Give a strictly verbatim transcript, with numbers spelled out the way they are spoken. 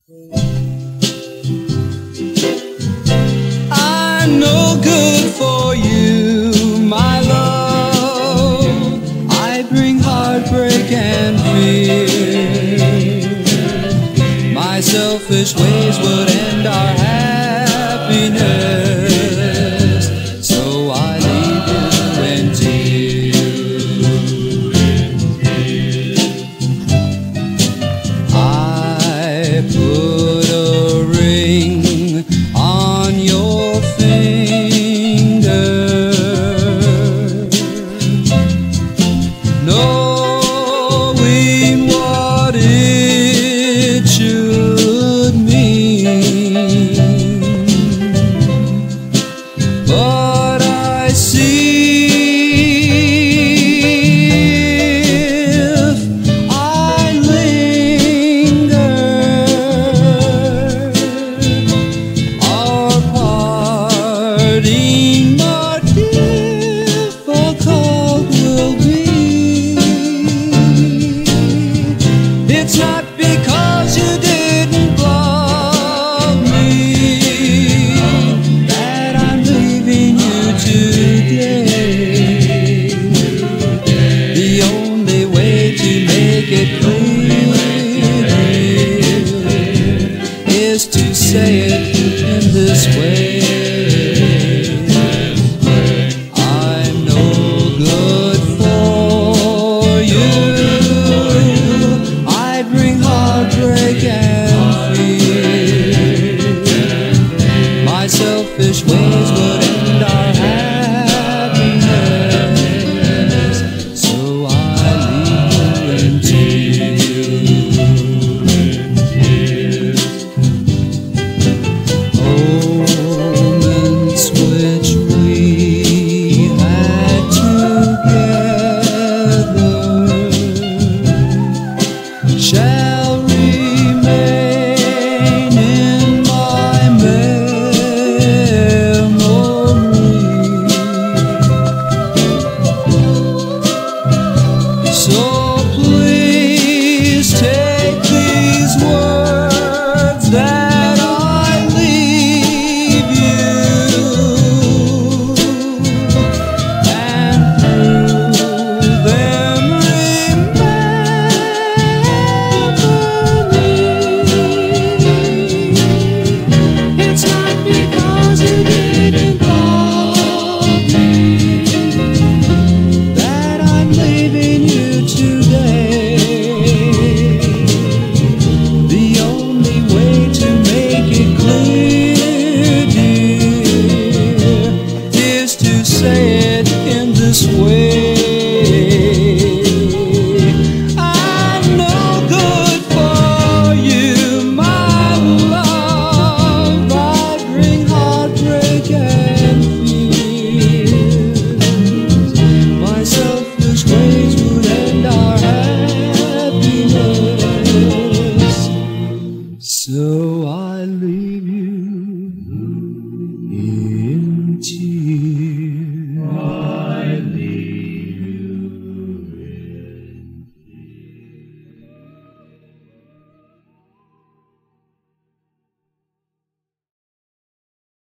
I'm no good for you, my love. I bring heartbreak and fear. My selfish ways would end our happiness, so I leave you in tears. I put a ring on your finger, knowing what it should mean, but I see if I linger, our parting more difficult will be. It's not because you didn't love me that I'm leaving you today. The only way to make it clear is to say it in this way.